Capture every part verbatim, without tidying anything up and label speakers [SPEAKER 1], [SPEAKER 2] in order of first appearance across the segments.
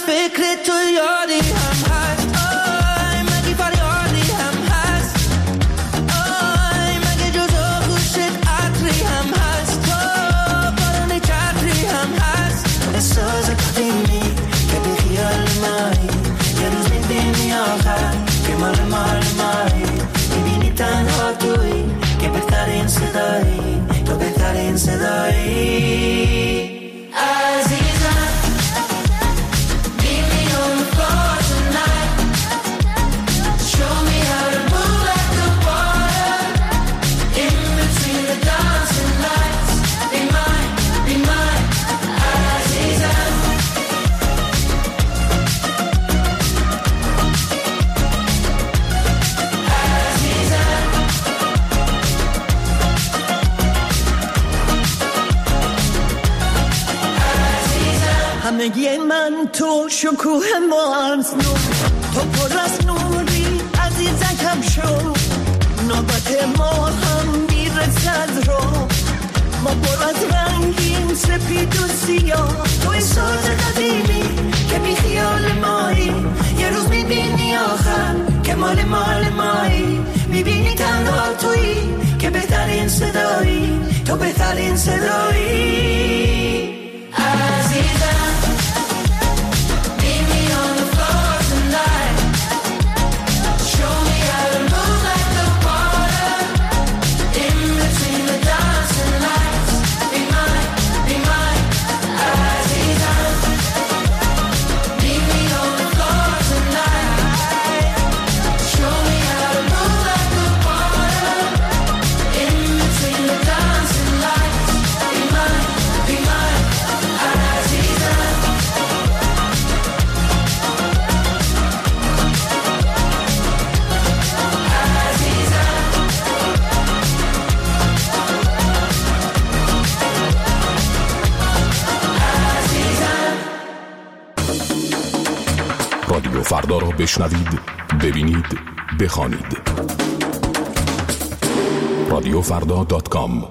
[SPEAKER 1] فکر تو یادی هم هست. آی مگه فریادی هم هست. آی مگه جز آغوشت عطری هم هست. تو بارون چتری هم هست. احساس قدیمی که بی خیال مایی، یه روز میبینی آخر که مال مال مایی. میبینی تنها توی که بهترین صدایی، تو بهترین صدایی. همگی من تو شکوه مارز نو، تو پر از نوری عزیزم کم شو. نوبت ما هم میرسد رو، ما پر از رنگیم سپید و سیاه. تو احساس قدیمی که بی خیال مایی، یه روز میبینی آخر که مال مال مایی. میبینی تنها تویی که بهترین صدایی، تو بهترین صدایی. عزیزم
[SPEAKER 2] رادیو فردا را بشنوید، ببینید، بخوانید. رادیو فردا دات کام.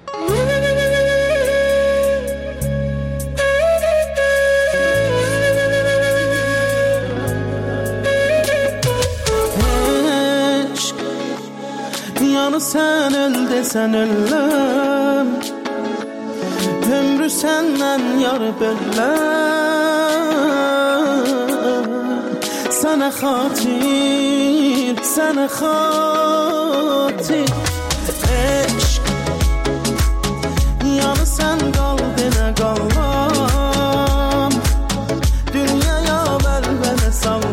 [SPEAKER 3] Yanı sen elde sen ellem, ömrü senden yar bellem. Sana khatir, sana khatir eşk. Yanı sen kalbine kalmam, dünyaya ver beni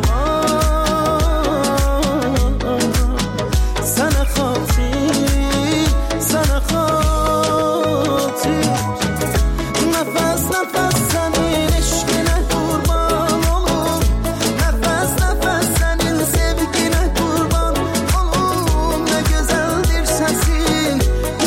[SPEAKER 3] sallam. Sana khatir, sana khatir. Nefes nefes senin eşkine kurban olur. Nefes nefes senin sevgine kurban olur. Ne güzeldir sesin,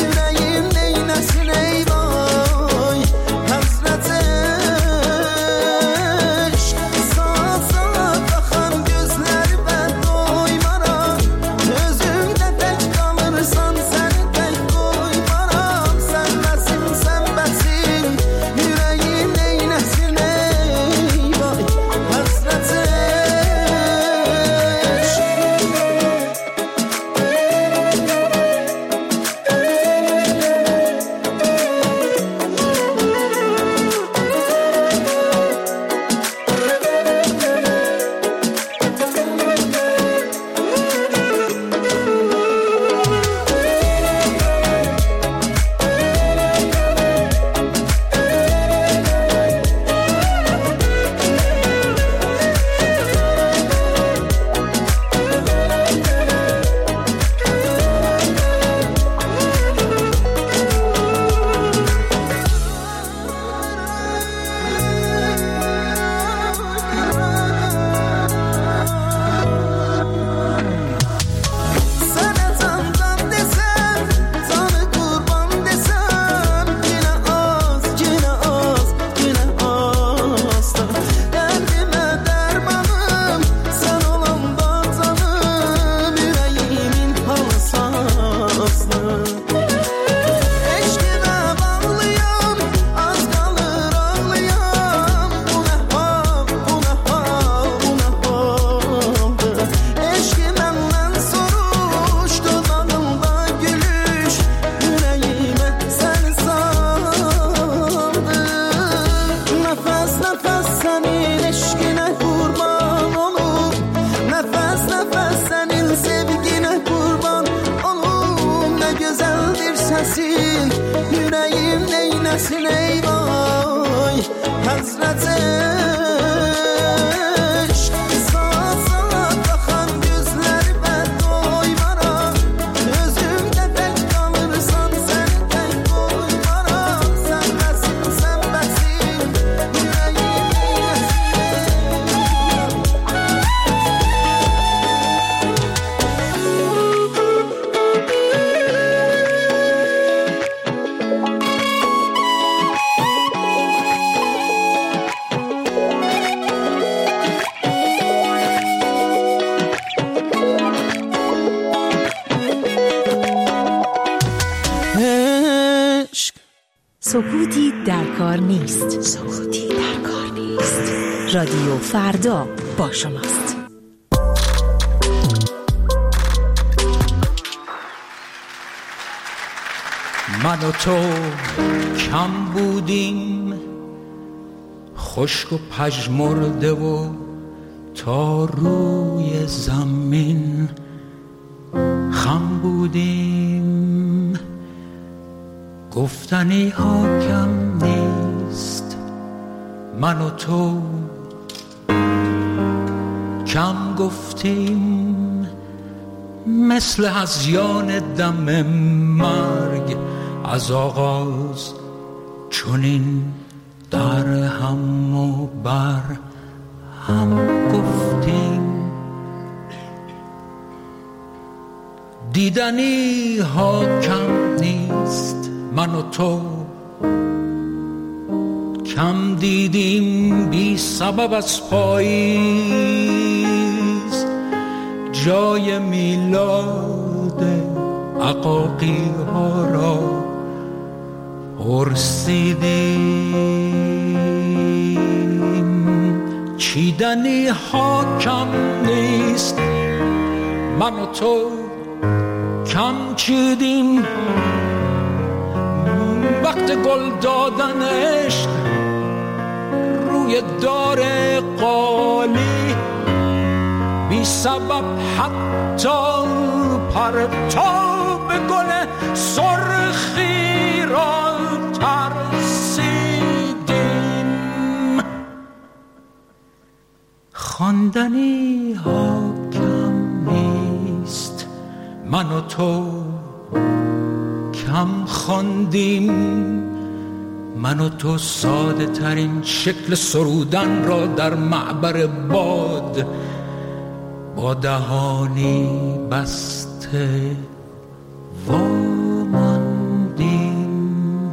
[SPEAKER 3] nesin yüreğim neylesin ey vay Hazret eşk Saat saat bakan gözlerime doymaram Özümde tek kalırsan sen tek koymaram Sen besin sen besin yüreğim
[SPEAKER 4] سکوتی در کار نیست. سکوتی در کار نیست. رادیو فردا با شماست.
[SPEAKER 5] من و تو کم بودیم خشک و پژمرده و تا روی زمین خم بودیم گفتنی ها کم نیست من و تو کم گفتیم مثل هذیان دم مرگ از آغاز چنین در هم و بر هم گفتیم دیدنی ها کم نیست من و تو کم دیدیم بی سبب از پاییز جای میلاد عقاقی ها را پرسیدیم چیدنی ها کم نیست من و تو کم چیدیم وقت گل دادن عشق روی دار قالی بی سبب حتی پرتاب گل سرخی را ترسیدیم خواندنی ها کم نیست من و تو کم خواندیم من و تو ساده ترین شکل سرودن را در معبر باد با دهانی بسته واماندیم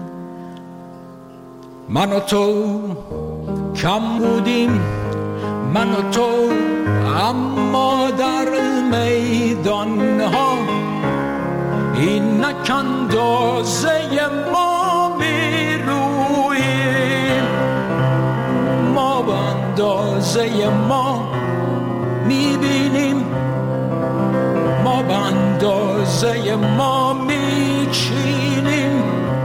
[SPEAKER 5] من و تو کم بودیم من و تو اما در میدان ها این نک اندازه ما می رویم ما به اندازه ما می بینیم ما به اندازه ما می چینیم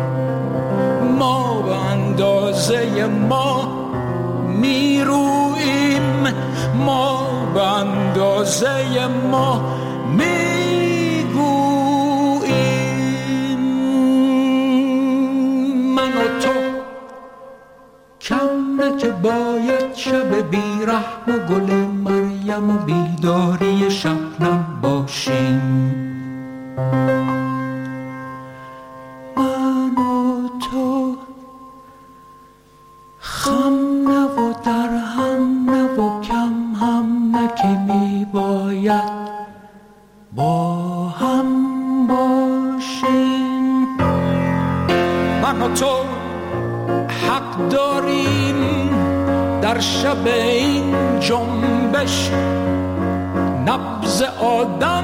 [SPEAKER 5] ما به اندازه ما می رویم ما به اندازه ما می که باید شب بیرحم و گل مریم و بیداری شبنم باشیم من و تو خم نه و در هم نه و کم هم نه که می باید با هم باشیم من و تو حق داریم در شب این جنبش نبض آدم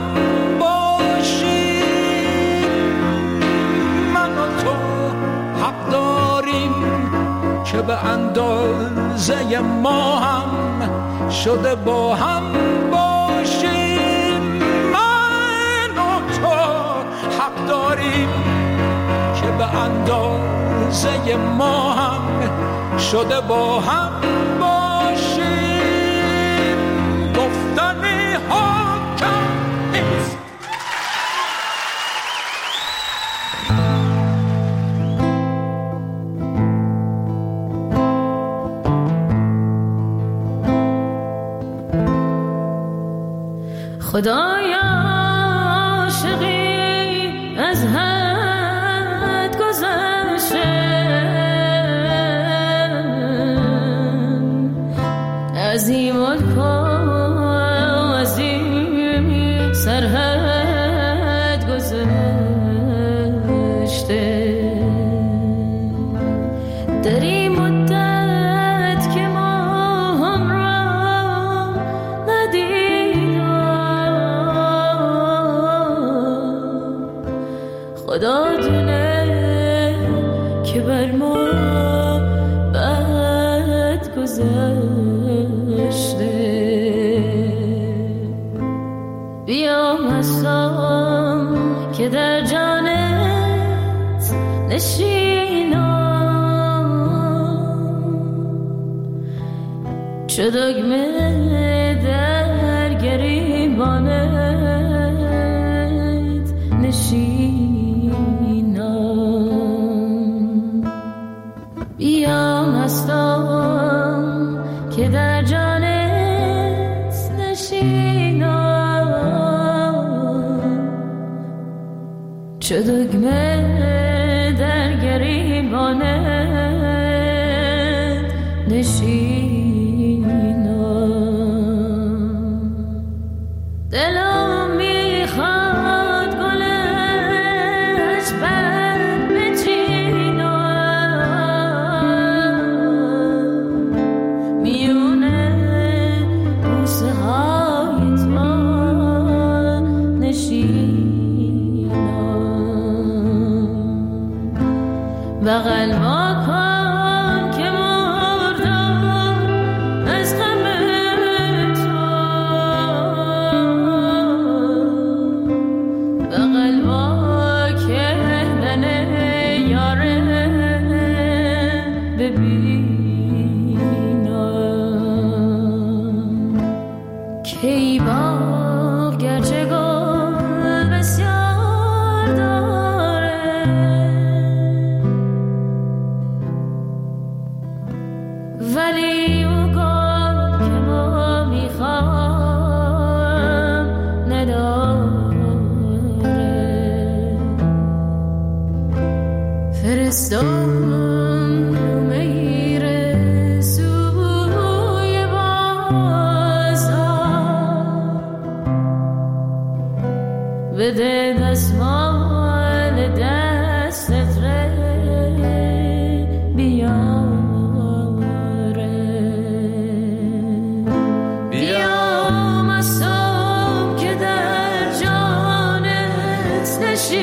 [SPEAKER 5] باشیم من و تو حق داریم که به اندازه ما هم شده با هم باشیم من و تو حق داریم که به اندازه ما هم شده با هم باشیم گفتنی ها کم نیست
[SPEAKER 6] خدایا عاشقی از حد گذشته، از این ملک و از این سرحد گذشته. در این مدت که ما هم را ندیدم، خدا دونه که بر ما بد گذشته. بیا مستم که در جانت نشینم، چو دگمه در گریبانت نشینم. بیا مستم که در جانت نشینم، چو دگمه در گریبانت نشینم. دلم میخواد گلش بر بچینم، میونه بوسه های تو نشینم. بغل ما کن که مردم از غم تو، بغل ما کردن یاره ببینم. کی باغ گرچه گل بسیار داره، ولی او گل که ما میخوام نداره. فرستم میره سوی بازار، بده دستمال دستت ره بیاره. بیا مستم که در جانت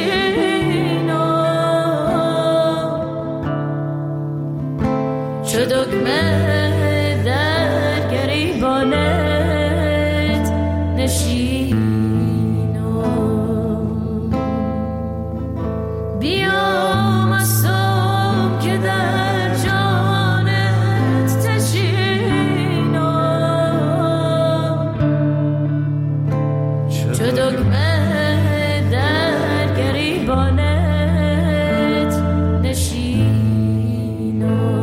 [SPEAKER 6] نشینم، چو دگمه در گریبانت نشینم. بیا مستم که در جانت نشینم، چو دگمه در گریبانت نشینم.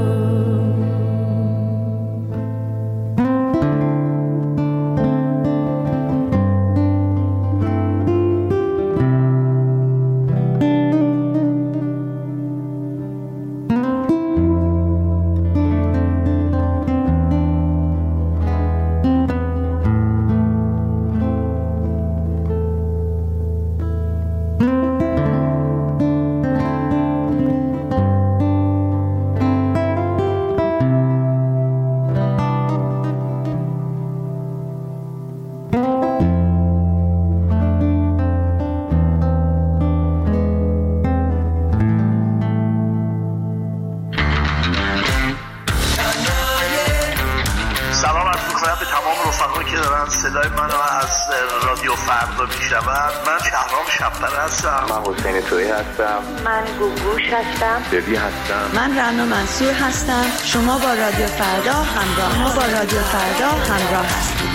[SPEAKER 7] صدای منو از رادیو فردا میشنون. من شهرام شب‌پره هستم.
[SPEAKER 8] من حسین تویی هستم.
[SPEAKER 9] من گوگوش هستم.
[SPEAKER 8] ببی هستم.
[SPEAKER 10] من رنا منصور هستم. شما با رادیو فردا همراه ما با رادیو فردا همراه هستید.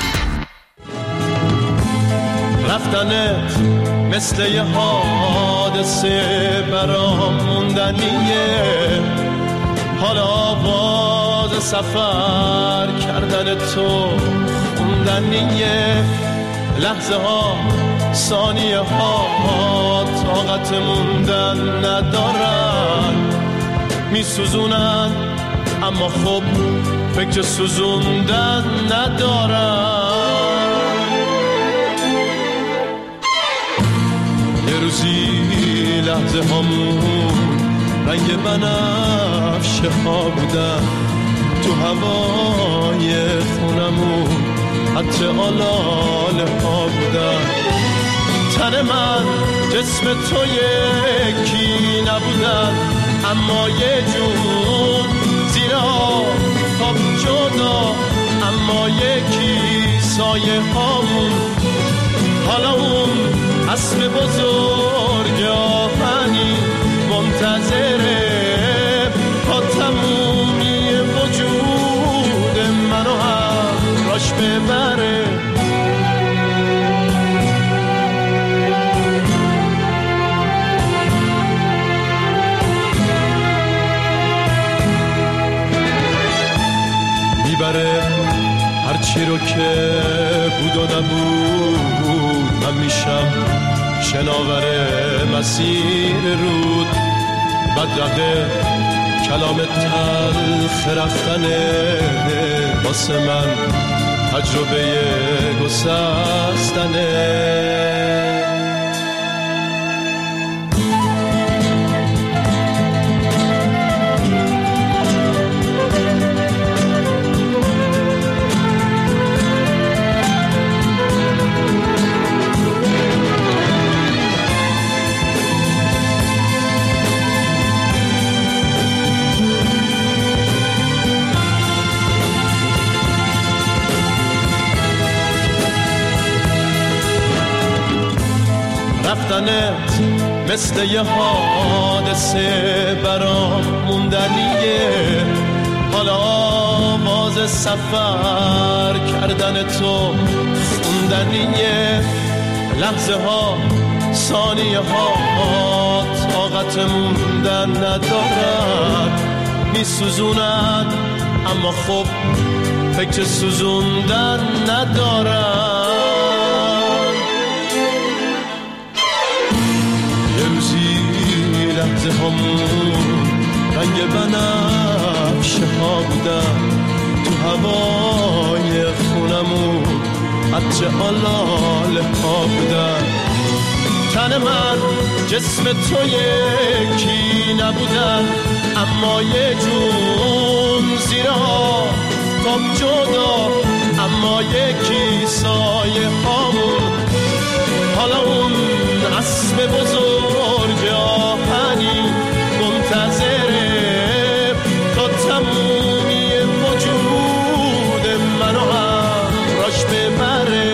[SPEAKER 11] رفتنت مثل یه حادثه برام موندنیه، حالا باز سفر کردن تو خوندنیه. لحظه ها ثانیه ها طاقت موندن ندارن، میسوزونن اما خب فکر سوزوندن ندارن. یه روزی لحظه هامون رنگ بنفشه ها بودن، تو هوای خونمون حتی آلاله ها بودن. تن من جسم تو یکی نبودن، اما یه جون زیر آفتاب جدا، اما یکی سایه هامون. حالا اون اسب بزرگ آهنی منتظره تا تمومی وجود منو همراش ببره. میبره هرچی رو که بود و نبود، من میشم شناور مسیر رود. بدرقه کلام تلخ رفتنه واسه من تجربه گسستنه. رفتنت مثل یه حادثه برام موندنیه، حالا آواز سفر کردن تو خوندنیه. لحظه ها ثانیه ها طاقت موندن ندارن، میسوزونن اما خب فکر سوزوندن ندارن. لحظه همون رنگ بنفشه ها بودن، تو هوای خونمون عطر آلاله ها بودن. تن من جسم تو یکی نبودن، اما یه جون زیر آفتاب جدا، اما یکی سایه هامون. حالا اون اسب بزرگ آهنی منتظره تا تمومی وجود منو همراش ببره.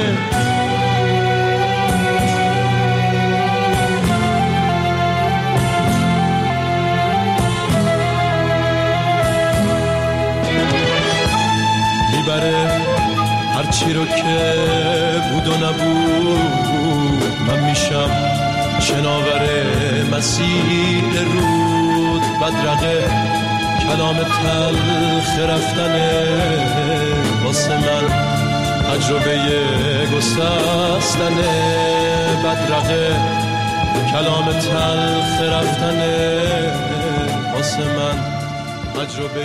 [SPEAKER 11] میبره هرچی رو که بود و نبود، من میشم شناور مسیر رود. بدرقه کلام تلخ رفتنه واسه من تجربه گسستنه. بدرقه کلام تلخ رفتنه واسه من تجربه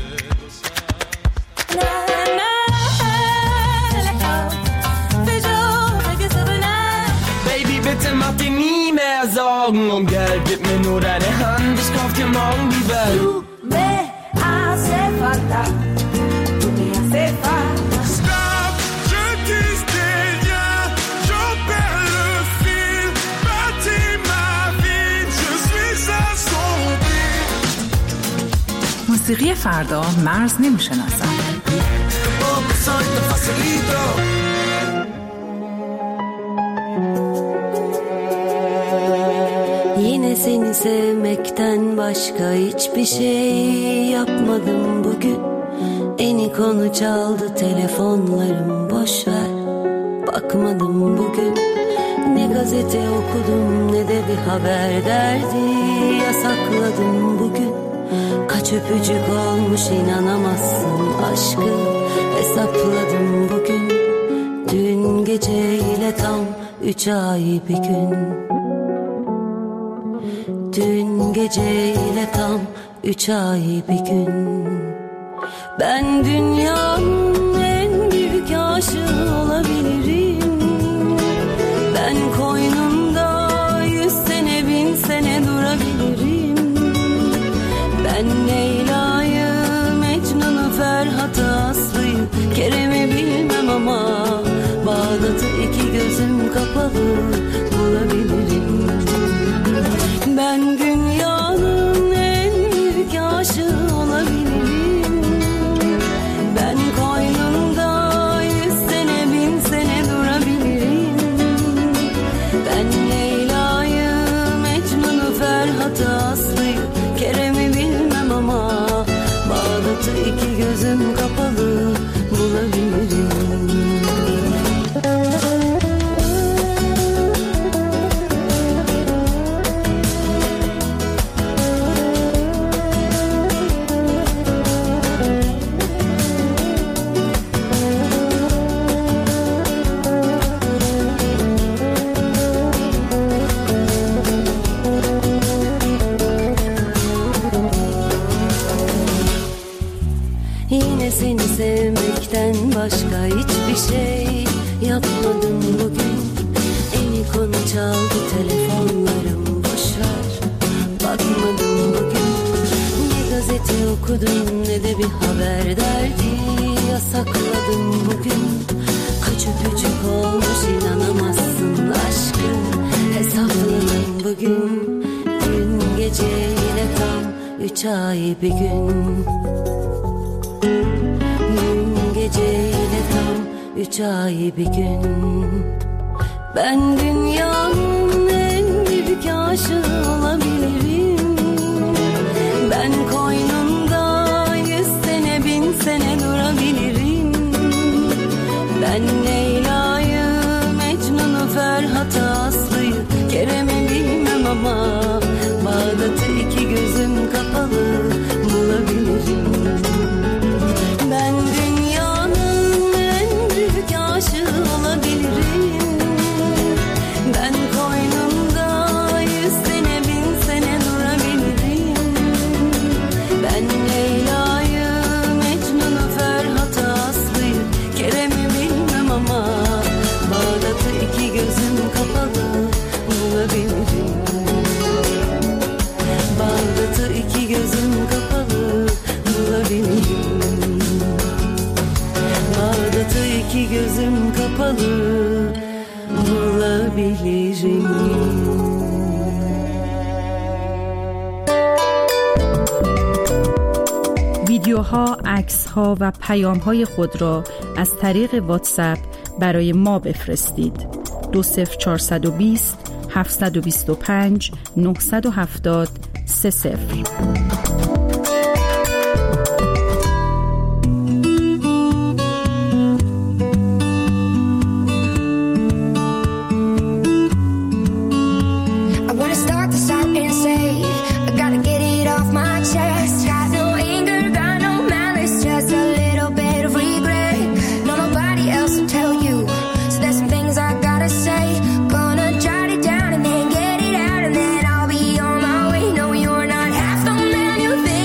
[SPEAKER 12] Bitte mach dir nie mehr Sorgen um Geld, gib mir nur deine Hand, ich kauf dir morgen die Welt.
[SPEAKER 6] Tu me hace falta, tu me hace falta.
[SPEAKER 3] Stop, je dis rien, j'en perds le fil. Bâtis ma vie, je suis assombri.
[SPEAKER 4] موسیقی فردا مرز نمیشناسد.
[SPEAKER 13] Yine seni sevmekten başka hiçbir şey yapmadım bugün. Eni konu çaldı telefonlarım, boş ver, bakmadım bugün. Ne gazete okudum ne de bir haber derdi, yasakladım bugün. Kaç öpücük olmuş inanamazsın, aşkı hesapladım bugün. Dün geceyle üç ay bir gün. Dün geceyle tam üç ay bir gün. Ben dünyanın en büyük aşığı olabilirim. Ben koynunda yüz sene bin sene durabilirim. Ben Leyla'yı, Mecnun'u, Ferhat'ı, Aslı'yı, Kerem'i bilmem ama Bağdat'ı iki gözüm kapalı bulabilirim. Ben dünyanın en büyük aşığı olabilirim. Ben koynunda yüz sene bin sene durabilirim. Ben Leyla'yı, Mecnun'u, Ferhat'ı, Aslı'yı, Kerem'i bilmem ama Bağdat'ı iki gözüm kapalı bulabilirim. Yine seni sevmekten başka hiçbir şey yapmadım bugün. En iyi konu çaldı telefonlarım, boşver bakmadım bugün. Ne gazete okudum ne de bir haber derdi yasakladım bugün. Kaç öpücük olmuş inanamazsın aşkım, hesapladım bugün. Dün geceyle tam üç ay bir gün. Dün geceyle tam üç ay bir gün. Ben dünyanın en büyük aşığı olabilirim. Ben koynunda yüz sene bin sene durabilirim. Ben Leyla'yı, Mecnun'u, Ferhat'ı, Aslı'yı, Kerem'i bilmem ama Bağdat'ı iki gözüm kapalı bulabilirim. Ben dünyanın en büyük aşığı olabilirim. Ben koynumda yüz sene bin sene durabilirim. Ben Leyla'yı, Mecnun'u, Ferhat'ı, Aslı'yı, Kerem'i bilmem ama Bağdat'ı iki gözüm kapalı bulabilirim. Bağdat'ı iki gözüm kapalı bulabilirim. Bağdat'ı iki gözüm kapalı bulabilirim.
[SPEAKER 14] ویدیوها، عکس‌ها و پیام‌های خود را از طریق واتساپ برای ما بفرستید. دو صفر چهارصد و بیست هفتصد و بیست و پنج نهصد و هفتاد سه صفر.
[SPEAKER 6] Down and then get it out, and then I'll be on my way. No, you're not half the man you think.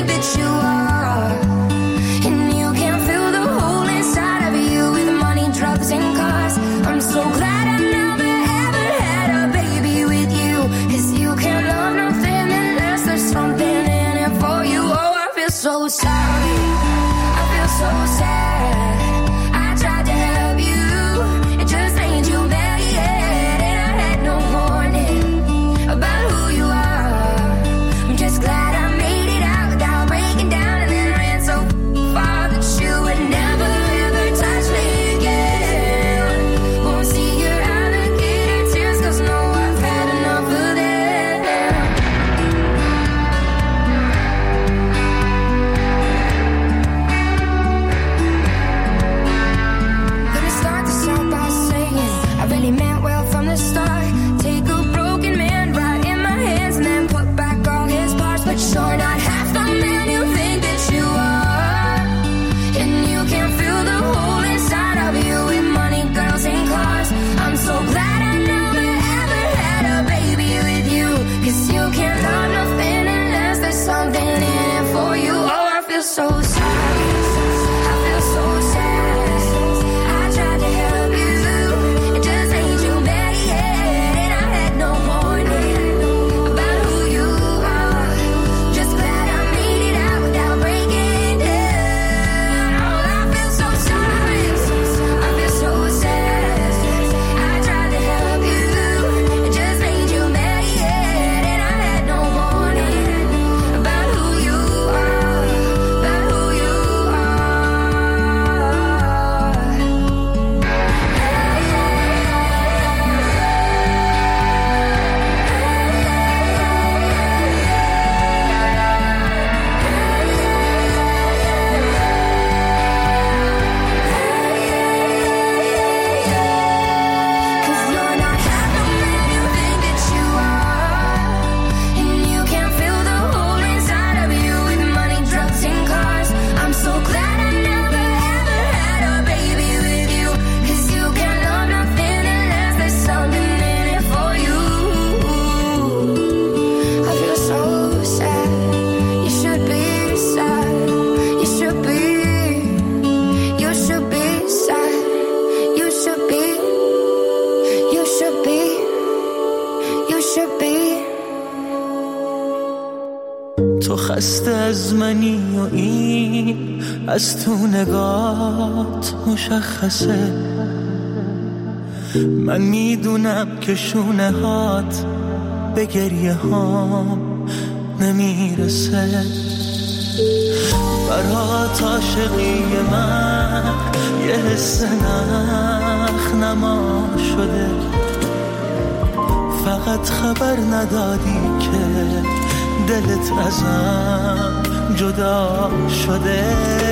[SPEAKER 15] مست از منی و این از تو نگات مشخصه. من میدونم که شونه هات به گریه هام نمیرسه. برات عاشقی من یه حس نخ نما شده. فقط خبر ندادی که دلت ازم جدا شده.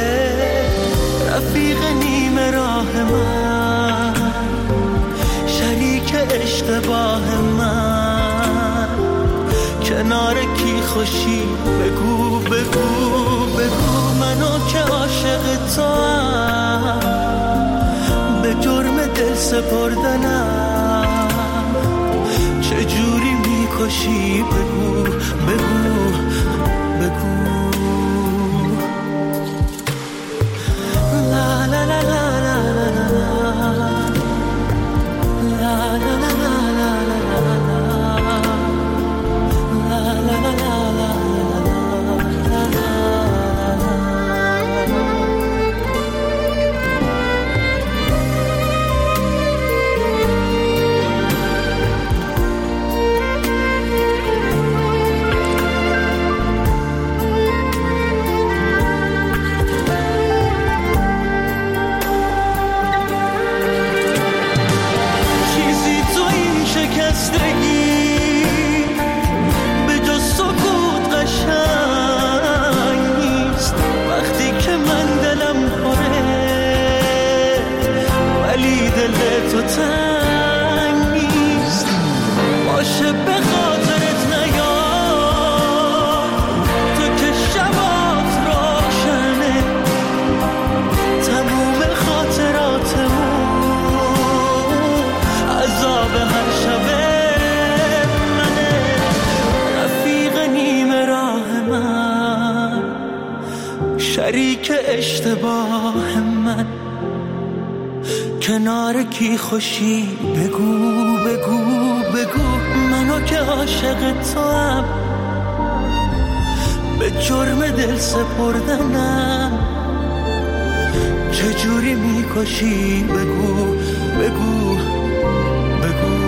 [SPEAKER 15] رفیق نیمه راه من، شریک اشتباه من، کنار کی خوشی بگو بگو بگو. منو که عاشق تو هم به جرم دل سپردنم چجوری میکشی بگو بگو بگو. لا لا لا لا لا لا لا لا تو تنگ نیست. باشه به خاطرت نیاد تو که شبات روشنه. تموم خاطراتمون عذاب هر شبه منه. رفیق نیمه راه من، شریک اشتباه من، کنار کی خوشی بگو بگو بگو. منو که عاشق تو هم به جرم دل سپردنم چجوری میکشی بگو بگو بگو.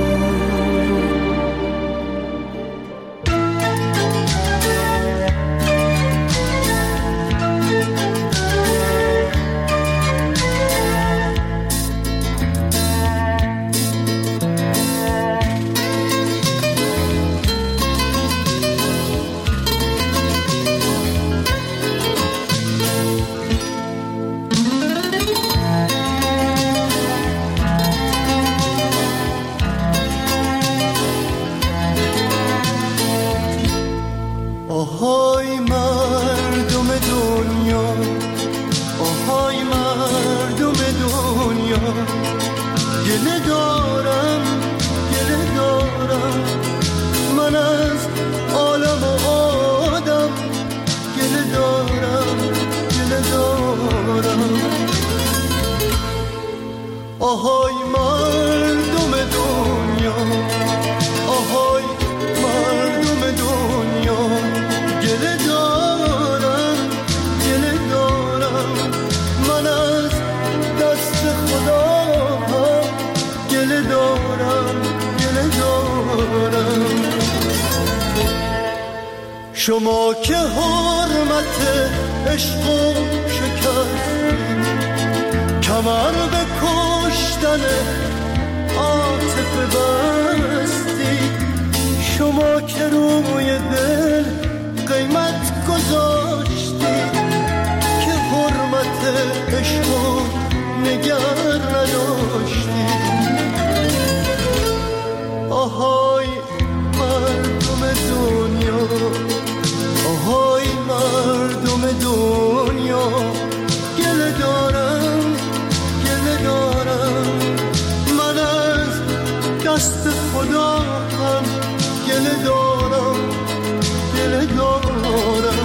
[SPEAKER 1] آهای مردم دنیا، آهای مردم دنیا، گله دارم گله دارم من از دست خدا هم گله دارم گله دارم. شما که حرمت عشق و شکستید، کمر به کشتن عاطفه بستید. شما که روی دل قیمت گذاشتید، که حرمت عشق و نگر نداشتید. آهای مردم دنیا، آهای مردم دنیا، گله دارم گله دارم من از دست خدا هم گله دارم گله دارم.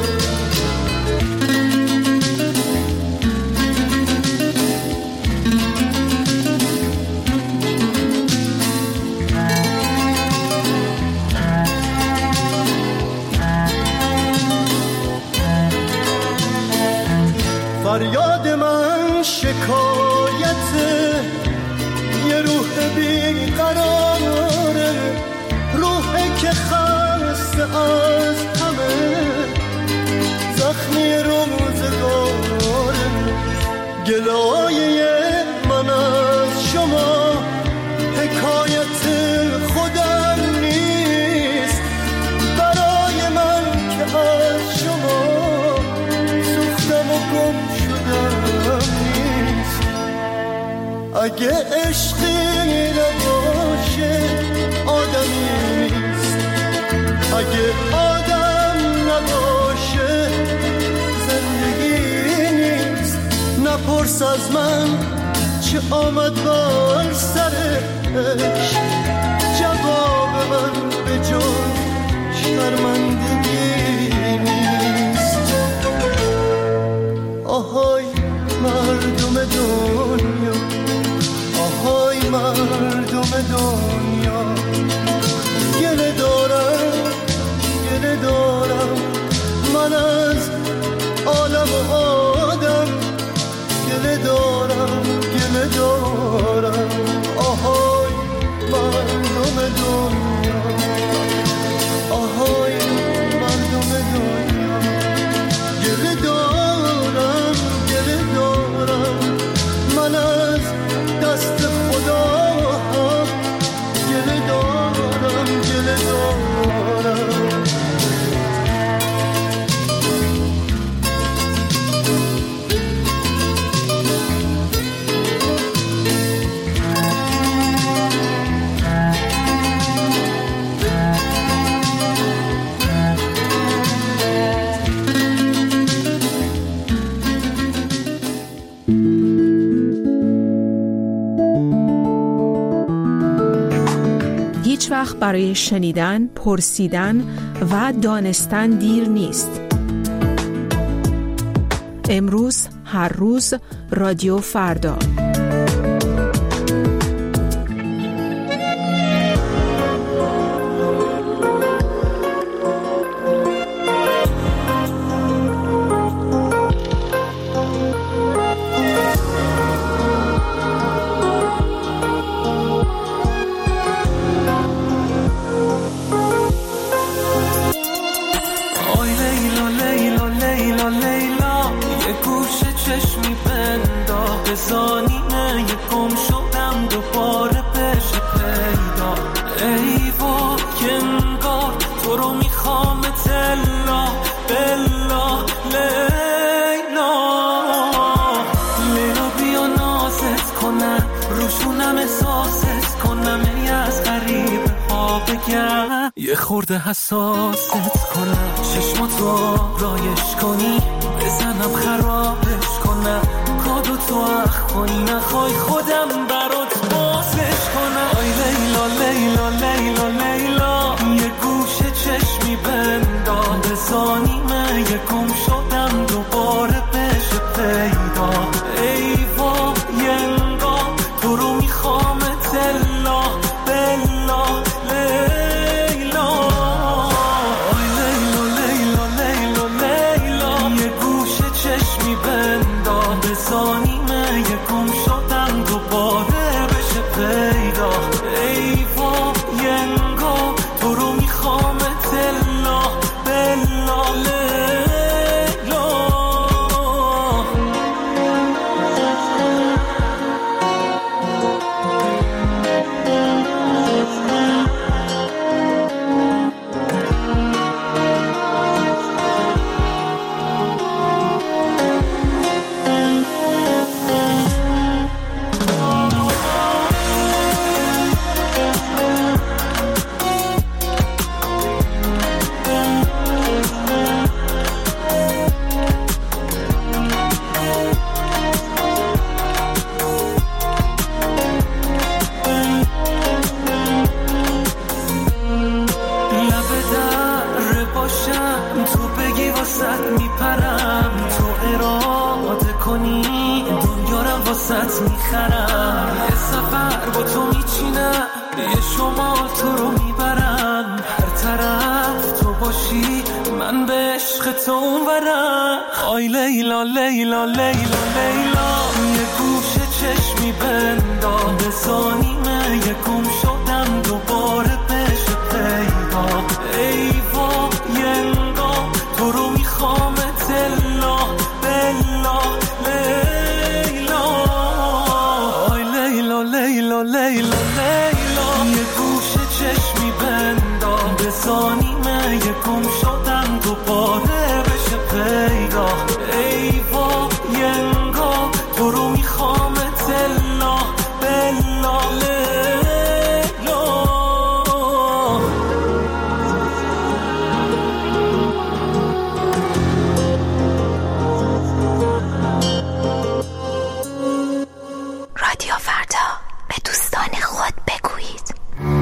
[SPEAKER 16] شکایت یه روح بیقراره، روحی که خسته از همه زخمی روزگاره. گلایه من از شما حکایت خودم نیست، برای من که از شما سوختم و گم شدم نیست. اگه عشقی نباشه آدمی نیست، اگه آدم نباشه زندگی نیست. نپرس از من چه آمد بر سرش، جواب من به جز شرمندگی نیست. آهای مردم دنیا، آهای مردم دنیا، گله دارم گله دارم من از عالم و آدم، گله دارم گله دارم. آهای مردم دنیا، آهای مردم دنیا، گله دارم گله دارم من از دست خدا، گله دارم گله دارم.
[SPEAKER 14] هیچ وقت برای شنیدن، پرسیدن و دانستن دیر نیست. امروز، هر روز، رادیو فردا.
[SPEAKER 15] یه خورده حساست کنم، چشماتو رایش کنی، بزنم خرابش کنم، کادو تو اخ کنی، نخوای خودم برات بازش کنم. آی لیلا لیلا لیلا لیلا، یه گوشه چشمی بندام، بزانیمه یه گم شدم دوباره بشه پیدا. ای وا یه انگار تو رو میخوامت الا بلا لیلا. آی لیلا لیلا لیلا لیلا، یه گوشه چشمی بندام، بزانیمه یه گم شدم دوباره بشه پیدا. ای وا یه انگار تو رو میخوامت الا بلا لیلا. واسط میخرم، یه سفر با تو میچینم، یه شما تو رو میبرم، هر طرف تو باشی من به عشق تو اونورم. آی لیلا لیلا لیلا لیلا، یه چشمی بنداز به ثانیه یکم شدم دوباره بشه پیدا ای وای انگار تو رو میخوام تلا بلا لیلا آی لیلا لیلا لیلا لیلا یه گوشه چشمی بنداز به ثانیه یکم شدم دوباره بشه پیدا ای وای انگار تو رو میخوام تلا بلا لیلا
[SPEAKER 4] رادیو فردا به دوستان خود بگویید.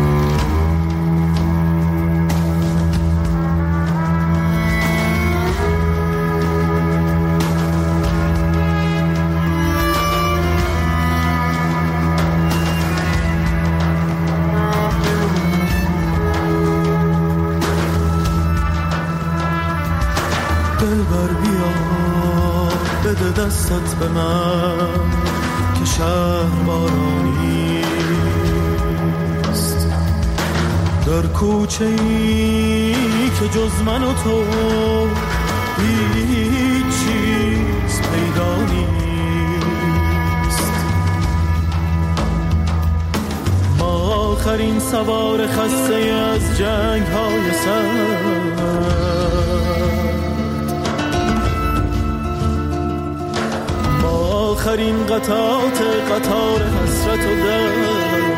[SPEAKER 16] دلبر بیا بده دستت به من که شهر بارانیست در کوچه ای که جز من و تو هیچ چیز پیدا نیست ما آخرین سوار خسته از جنگ های سر آخرین قطعات قطار حسرت و درد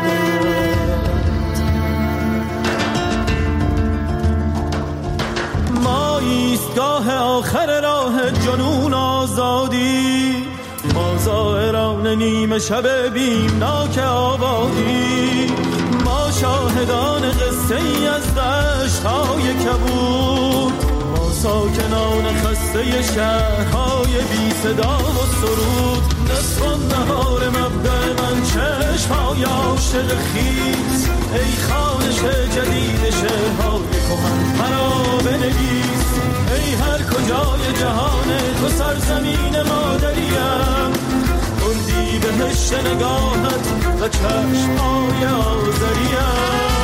[SPEAKER 16] ما ایستگاه آخر راه جنون آزادی ما زائران نیمه شب بیمناک آبادی ما شاهدان قصه ای از دشت‌های کبود ما ساکنان خسته شهرهای بی صدا و سرود نصف نهار مبدأ من چشم‌های عاشق خیز ای خوانش جدید شعرهای کهن مرا بنویس ای هر کجای جهان تو سرزمین مادریم اردی بهشت نگاهت و چشم‌های آذریم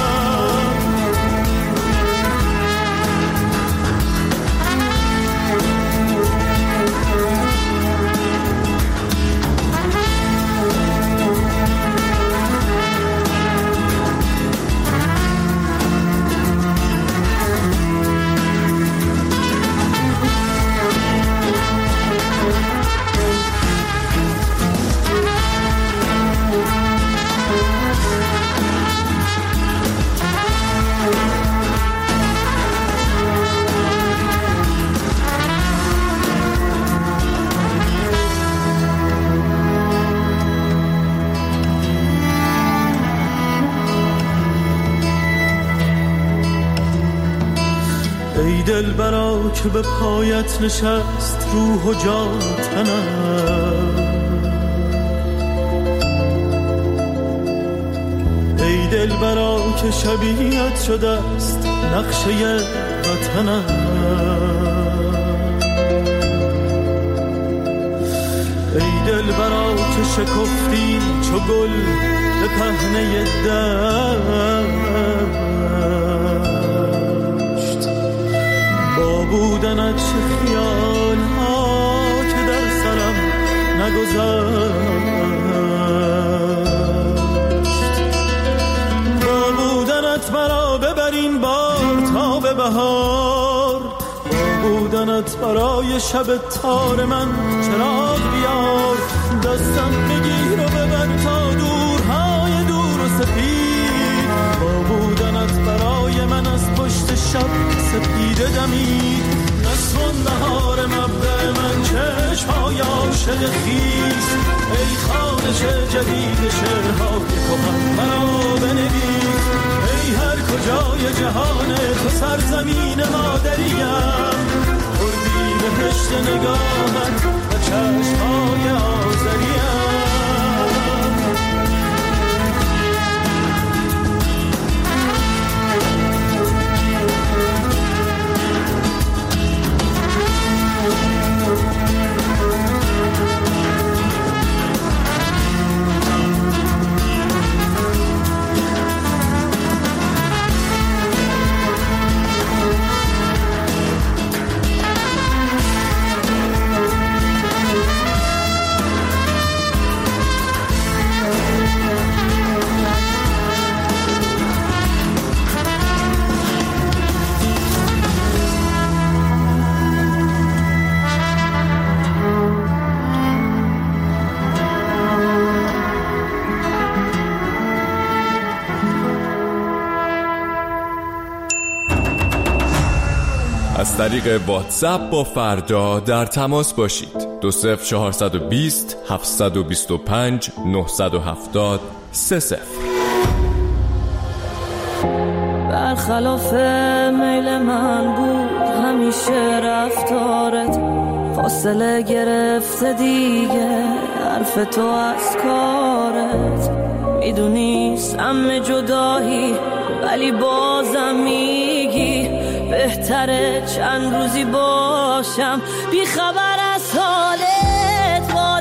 [SPEAKER 16] ای دل برا که به پایت نشست روح و جان تنم ای دل برا که شبیهت شده است نقشه وطنم ای دل برا که شکفتی چو گل به پهنه دشت با بودنت چه خیال ها که در سرم نگذشت با بودنت مرا ببرین بار تا به بهار با بودنت برای شب تار من چراغ بیار دستم بگیر و ببر تا دورهای دور و سپید با بودنت برای من از پشت شب سپیده دمید نصف نهار مبدأ من چشم‌های عاشق خیز ای خوانش جدید شعرهای کهن مرا بنویس ای هر کجای جهان تو سرزمین مادریم اردی بهشت نگاهت و چشم‌های آذریم
[SPEAKER 17] از طریق واتساپ با فردا در تماس باشید. دو صفر چهارصد و بیست هفتصد و بیست و پنج نهصد و هفتاد سه صفر.
[SPEAKER 13] برخلاف میل من بود همیشه رفتارت، فاصله گرفته دیگه حرف تو از کارت. میدونی سم جدایی ولی بازم میگی بهتره چند روزی باشم بی خبر از حالت. با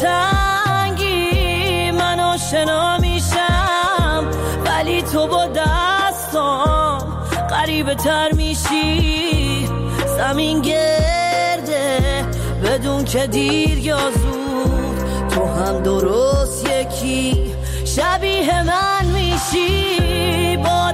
[SPEAKER 13] دلتنگی من آشنا میشم ولی تو با دستام غریبه تر میشی. زمین گرده بدون که دیر یا زود، تو هم درست یکی شبیه من میشی. با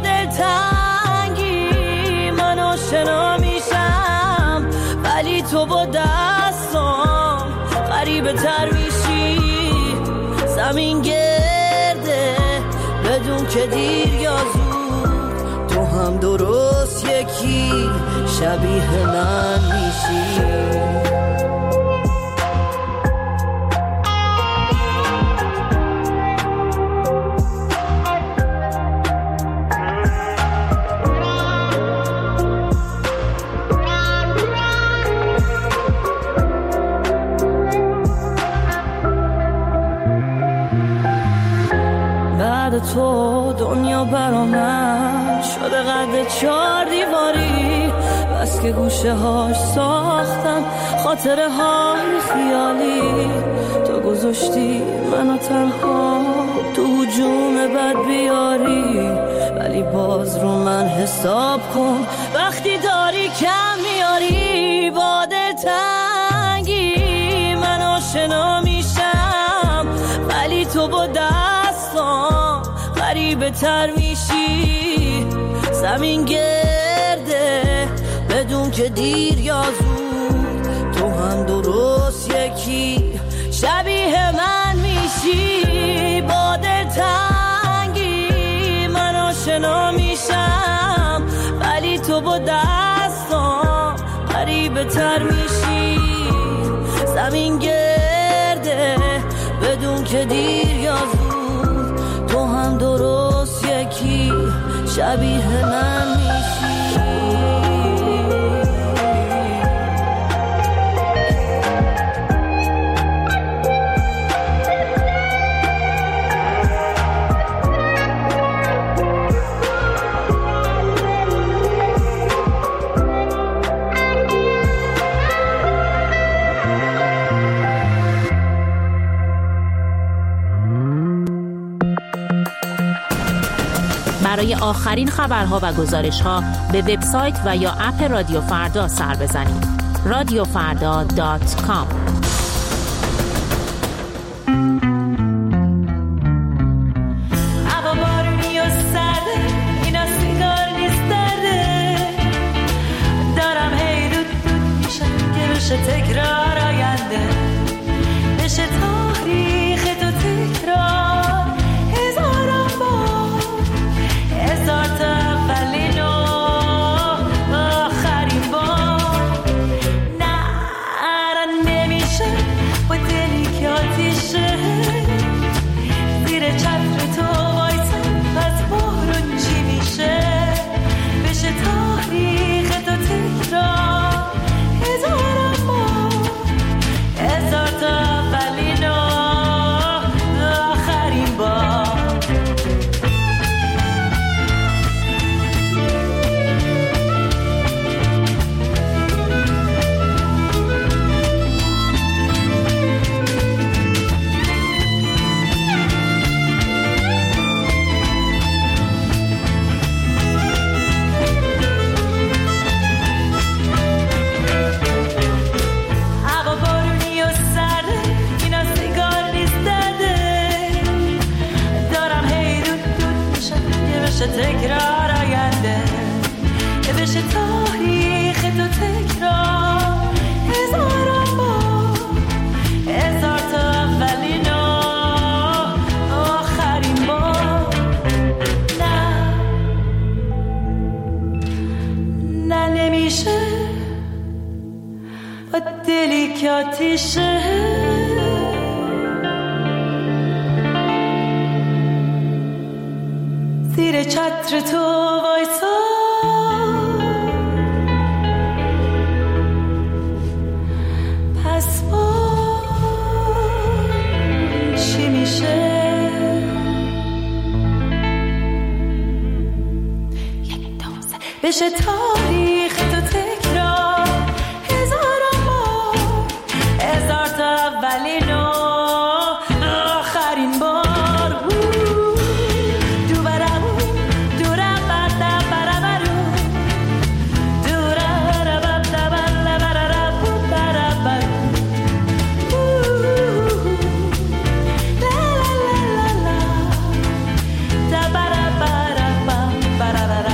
[SPEAKER 13] دلتنگی من آشنا میشم ولی تو با دستام غریبه تر میشی. زمین گرده بدون که دیر یا زود، تو هم درست یکی شبیه من میشی. تو دنیا برا من شده قد چار دیواری، بس که گوشه هاش ساختم خاطره های خیالی. تو گذاشتی منو تنها تو هجوم بد بیاری، ولی باز رو من حساب کن وقتی داری کم میاری. با دلتنگی من آشنا میشم ولی تو با دستام غریبه تر میشی. زمین گرده بدون که دیر یا زود، تو هم درست یکی شبیه من میشی. با دلتنگی من آشنا میشم ولی تو با دستام غریبه تر میشی. زمین گرده بدون که دیر یا زود، تو هم درست یکی شبیه من میشی.
[SPEAKER 18] برای آخرین خبرها و گزارش‌ها به وبسایت و یا اپ رادیو فردا سر بزنید. رادیو فردا دات کام.
[SPEAKER 19] تکرار آینده بشه تاریخ تو تکرار هزاران بار، هزار تا اولین و آخرین بار. نه الان نمیشه با دلی که آتیشه زیر چتر تو وایسم از بارون چی میشه بشه تاریخ تو تکرار هزاران هزار تا اولین و آخرین بار. تکرار آینده بشه تاریخ تو تکرار هزاران بار، هزار تا اولین و آخرین بار. نه نه نمیشه آتیشه زیر چتر تو وایسا پس با چی میشه بشه تاریخ تو تکرار هزاران بار هزار تا اولین و آخرین بار دو برم دورم برده برابرو دوره ربب دبل برابر برابر لا لا لا لا لا برابر برابر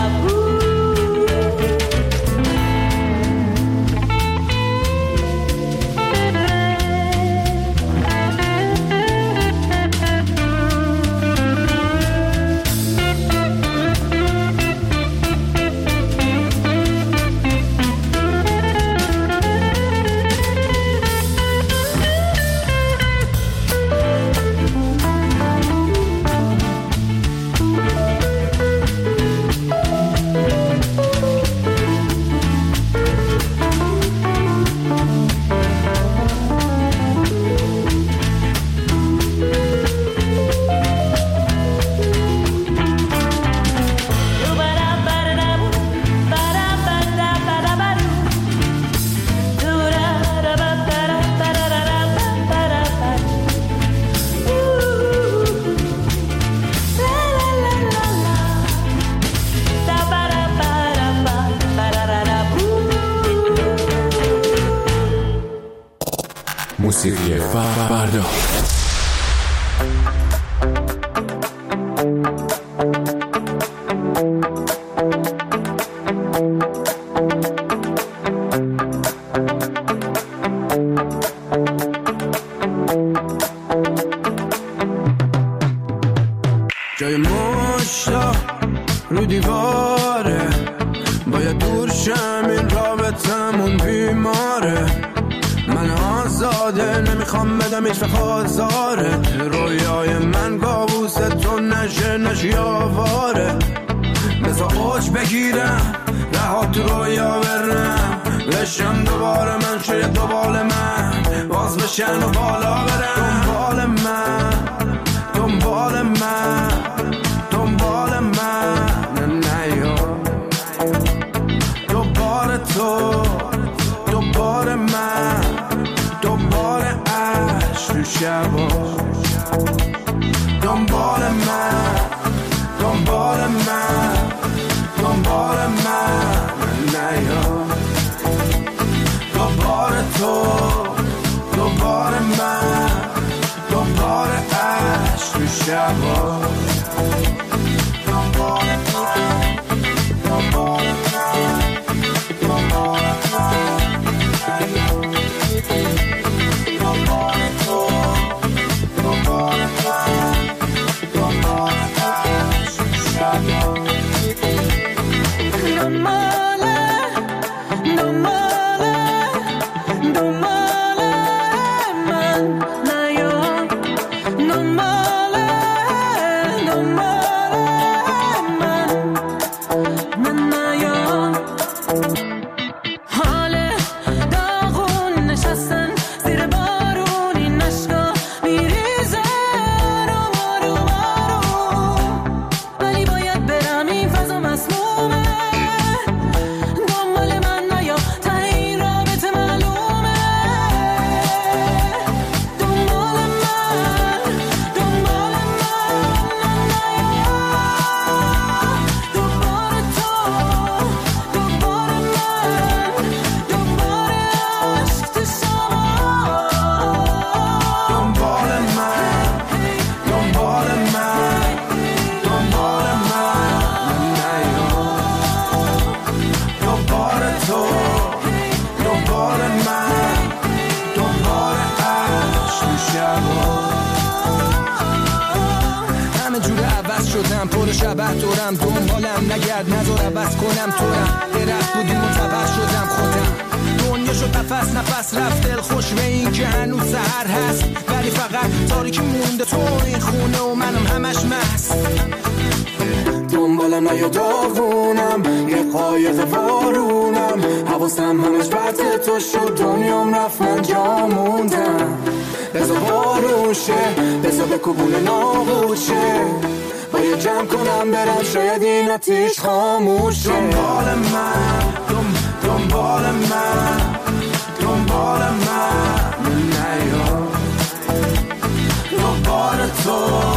[SPEAKER 17] موسیقی فردا.
[SPEAKER 20] جای مشتا رو دیواره باید دور شم این رابطمون بیماره من آزاده نمیخوام بدم هیچ وقت آزارت رویای من کابوس تو نشه نشی آواره بذار اوج بگیرم رها تو رویا برم بشم دوباره من شاید دوباره من باز بشن و بالا برم دنبال من دنبال من دنبال من نیا دوباره تو دوباره من دوباره عشق تو شبا دنبال من دنبال من دنبال من نیا دوباره تو دوباره من دوباره عشق تو شبا دنبال من دنبال من دنبال من
[SPEAKER 21] پر شبه دورم دنبالم نگرد نذار عوض کنم تورم برفت بودیم و تبر شدم خودم دنیا شد نفس نفس رفت دل خوش به این که هنوز سحر هست ولی فقط تاریکی مونده تو این خونه و منم همش مست
[SPEAKER 20] دنبالم نیا داغونم یه قایق وارونم حواسم همش بد تو شد دنیام رفت من جا موندم بزا بارون شه بزا به کبون نابود شه باید جمع کنم برم شاید این آتیش خاموشه دنبال من دم دنبال من دنبال من نیا دنبال تو